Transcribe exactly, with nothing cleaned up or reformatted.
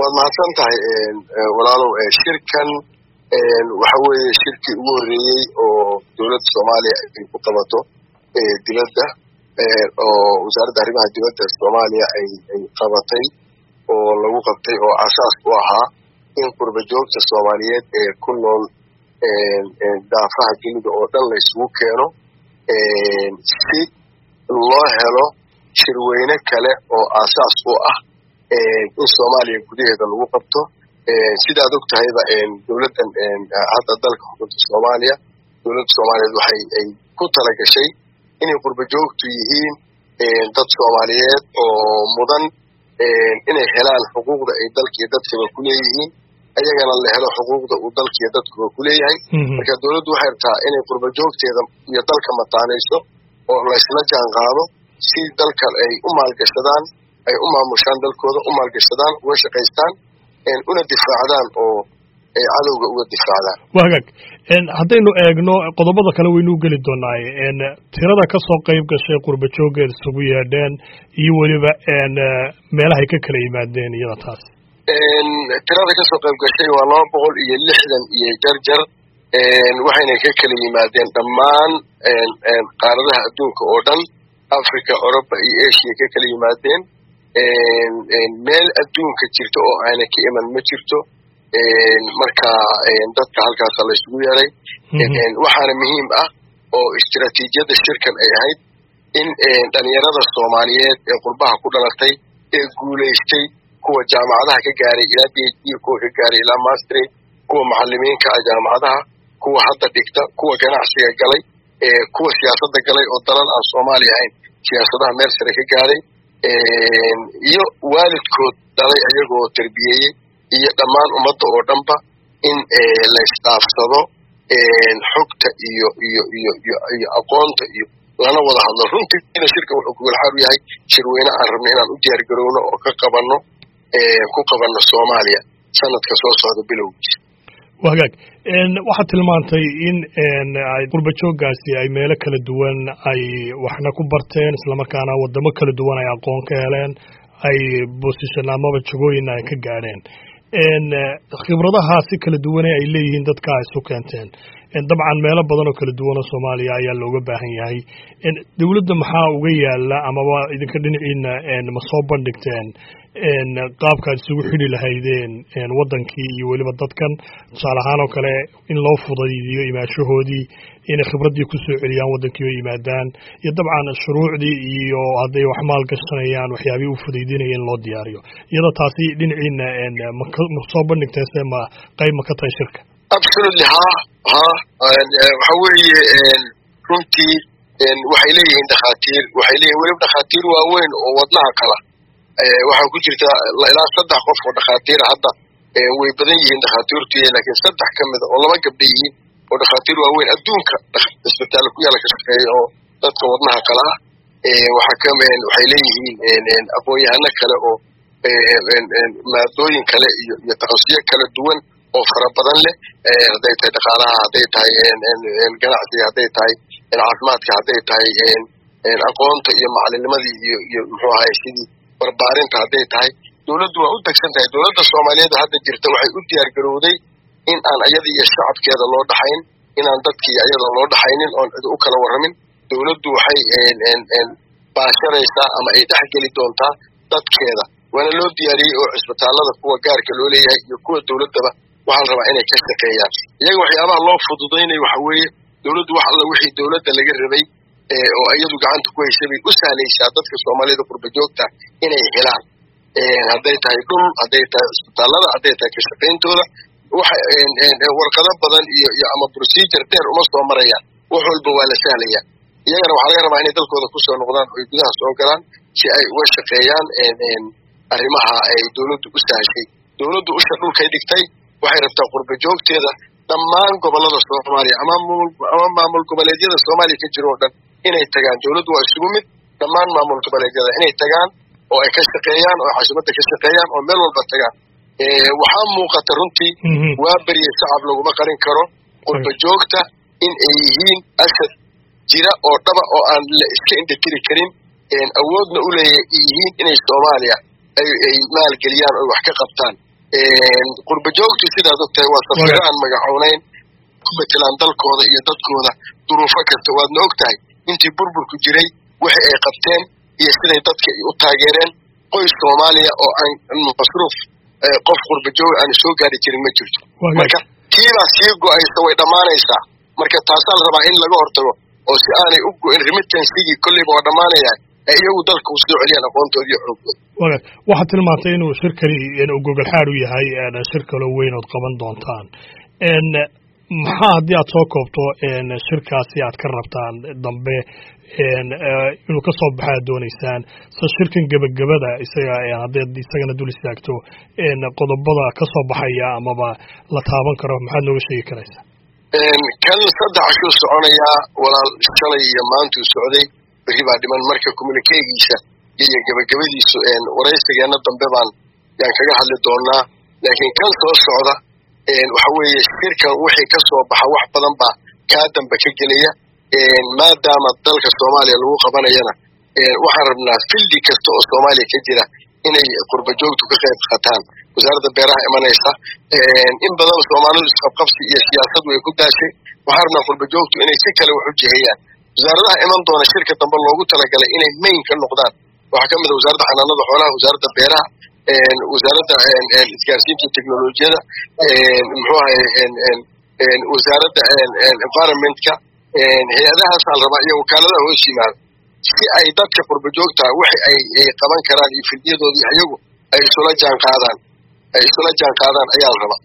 waad mahadsan tahay walaalow shirkan waxa weeye shirkii ugu horreeyey oo dowladda Soomaaliya ay ku qabato dibadda oo wasaaradda arrimaha dibadda Soomaaliya ay ay qabatay oo lagu qabtay oo asaas u ahaa in qurba joogta Soomaaliyeed ee ku nool daafaha dunida oo dhan la isugu keeno si loo helo shirweyne kale oo asaas u ah in Soomaaliya gudaheeda lagu qabto sidaad og tahayba dowladdan hadda dalka xukunta Soomaaliya dowladda Soomaaliyeed waxay ay ku tala gashay inay qurba joogtu yihiin dad Soomaaliyeed oo mudan inay helaan xuquuqda ay dalka iyo dadkaba ku leeyihiin ayagana la helo xuquuqda uu dalka iyo dadkuba ku leeyahay marka dowladdu waxay rabtaa inay qurba joogteeda iyo dalka mataanayso oo la isla jaan qaado si dalkan ay u maalgashadaan ay u maamushaan dalkooda u maalgashadaan uga shaqaystaan una difaacdaan oo ay cadowga uga difaacdaan wagaag haddaynu eegno qodobada kale waynu geli doonaa tirada ka soo qayb gashay qurba joogeed isugu yeedheen iyo weliba meelahay ka kala yimaadeen iyada taas tirada ka soo qayb gashay waa laba boqol iyo lixdan iyo jarjar waxayna ka kala yimaadeen dhammaan qaaradaha adduunka oo dhan Africa, Europa iyo Asia ka kala yimaadeen meel adduunka jirto oo ayna ka iman ma jirto marka dadka halkaas la isugu yeeray waxaana muhiim ah oo istiraatiijiyada shirkan ay ahayd in dhalinyarada Soomaaliyeed ee qurbaha ku dhalatay ee guuleystay kuwa jaamacadaha ka gaaray ilaa PhD kuwa ka gaaray ilaa master kuwa macallimiinka jaamacadaha kuwa hadda dhigta kuwa ganacsiga galay ee kuwa siyaasadda galay oo dalal aan Soomaali ahayn siyaasadaha meel sare ka gaaray iyo waalidkood dhalay ayagoo tarbiyeyey iyo dhammaan ummadda oo dhanba in la isdhaafsado xogta iyo iyo iyo iyo aqoonta iyo lana wada hadlo runtii shirka wuxuu ku walxaar yahay shirweyne aan rabno inaan u diyaar garowno oo ka qabanno ku qabanno Soomaaliya sanadka soo socda bilowgiisa wagaag waxaad tilmaantay in ay qurba jooggaasi ay meelo kala duwan ay waxna ku barteen islamarkaana wadamo kala duwan ay aqoon ka heleen ay position amaba jagooyin ay ka gaadheen khibradahaasi kala duwan ay leeyihiin dadka ay isu keenteen dabcan meelo badan oo kala duwan oo Soomaaliya ayaa looga baahan yahay dawladda maxaa uga yaala amaba idinka dhinaciina ma soo bandhigteen qaabkaad isugu xidhi lahaydeen wadankii iyo weliba dadkan tusaale ahaan oo kale in loo fudaydiyo imaashahoodii inay khibraddii ku soo celiyaan wadankii oo yimaadaan iyo dabcan shuruucdii iyo hadday wax maal gashanayaan waxyaabihii u fudaydinaya in loo diyaariyo iyadoo taasi dhinaciina ma soo bandhigteen se ma qayb ma ka tahay shirka absolutely ha ha waxa weeye runtii waxay leeyihiin dhakhaatiir waxay leeyihiin weliba dhakhaatiir waaweyn oo wadnaha kala waxaa ku jirta ilaa saddex qof oo dhakhaatiir hadda way badan yihiin dhakhaatiirtu laakiin saddex ka mid oo laba gabdho yihiin oo dhakhaatiir waaweyn adduunka isbitaal ku yaala ka shaqeeya oo dadka wadnaha kala waxa ka waxay leeyihiin aqoon-yahano kale oo maadooyin kale iyo iyo takhasusiyo kala duwan oo fara badan leh hadday tahay dhaqaalaha hadday tahay ganacsiga hadday tahay caafimaadka hadday tahay aqoonta iyo macallinimadii iyo iyo muxuu ahaay sidii barbaarinta hadday tahay dowladdu waa u degsan tahay dowladda Soomaaliyeed hadda jirta waxay u diyaar garowday in aan ayada iyo shacabkeeda loo dhaxayn inaan dadkii ayada loo dhaxaynin oon cid u kala waramin dowladdu waxay baasharaysaa ama ay dhexgeli doontaa dadkeeda waana loo diyaariyey oo cisbitaalada kuwa gaarka loo leeyahay iyo kuwa dowladdaba waxaa la rabaa inay ka shaqeeyaan iyaga waxyaabaha loo fududaynayo waxa weeye dowladdu wax alla wixii dowladda laga rabay oo iyadu gacanta ku haysay bay u sahlaysaa dadka Soomaalida qurba joogta inay helaan hadday tahay dhul hadday tahay cisbitaalada hadday tahay ka shaqayntooda waxa warqado badan iyo iyo ama procedure dheer uma soo marayaan wax walba waa la sahlayaa iyagana waxaa laga rabaa inay dalkooda ku soo noqdaan oo gudaha soo galaan si ay uga shaqeeyaan arrimaha ay dowladdu u sahashay dowladdu usha dhulkay dhigtay waxay rabtaa qurba joogteeda dhammaan gobolada Soomaaliya ama ama maamul goboleedyada Soomaaliya ka jiro oo dhan inay tagaan dowladdu waa isugu mid dhammaan maamul goboleedyada inay tagaan oo ay ka shaqeeyaan oo xasimada ka shaqeeyaan oo meel walba tagaan waxaa muuqata runtii waa bariye shacab laguma qarin karo qurba joogta in ay yihiin asad jira oo dhaba oo aan la iska indhatiri karin awoodna u leeyihiin inay Soomaaliya ay maal geliyaan oo wax ka qabtaan qurba joogtu sidaad ogtahay waa safiiro aan magacoonayn ku betelaan dalkooda iyo dadkooda duruufo kasta waadna ogtahay intii burburku jiray wixii ay qabteen iyo siday dadka u taageereen qoys Soomaaliya oo aan masruuf qof qurba joog aan soo gaari jirin ma jirto marka kiila sii go'aysa way dhamaanaysaa marka taasal rabaa in laga hortago oo si aanay u go'in remittancy kulli waa dhamaanaya iyagu dalka u soo celiyaan aqoontoodii xoogooda wala waxa tilmaantay inuu shirkani inuu Google xaar u yahay ee shirka loo weyn oo qaban doontaan in maxaa hadii aad soo koobto in shirkaasi aad ka rabtaan dambe in inuu ka soo baxaa doonaysaan soo shirkan gabagabada isaga ee hadii isagana dul istaagto in qodobada ka soo baxaya amaba la taaban karo maxaad nooga sheegi karaysaa in kan saddex shuu soconaya walaal shalay iyo maanta socday bari baa dhiman marka communication-giisa iyo gabagabadiisu een waraysigeena dambe baan yaan kaga hadli doonaa laakiin kan soo socda een waxa weeye shirkan wixii ka soo baxa wax badan baa ka dambe ka gelaya een maadaama dalka Soomaaliya lagu qabanayana een waxaan rabnaa fildi kasta oo Soomaaliya ka jira inay qurba joogtu ka qayb qaataan wasaaradda beeraha imanaysa een in badan Soomaalidu isqabqabsi iyo siyaasad way ku daashay waxaan rabnaa qurba joogtu inay si kale wax u jihayaan wasaaradda iman doona shirka dambe loogu talagalay inay main ka noqdaan waxa kamid ah wasaaradda xanaanada xoolaha wasaaradda beeraha een wasaaradda een isgaarsiinta teknolojiyada een muxuu ahay een een wasaaradda een environmentka een hay'adahaas aan rabaa iyo wakaaladaha hoos yimaada si ay dadka qurba joogta wixii ay qaban karaan iyo fidiyadoodii ayagu ay isula jaan qaadaan ay isula jaan qaadaan ayaa la rabaa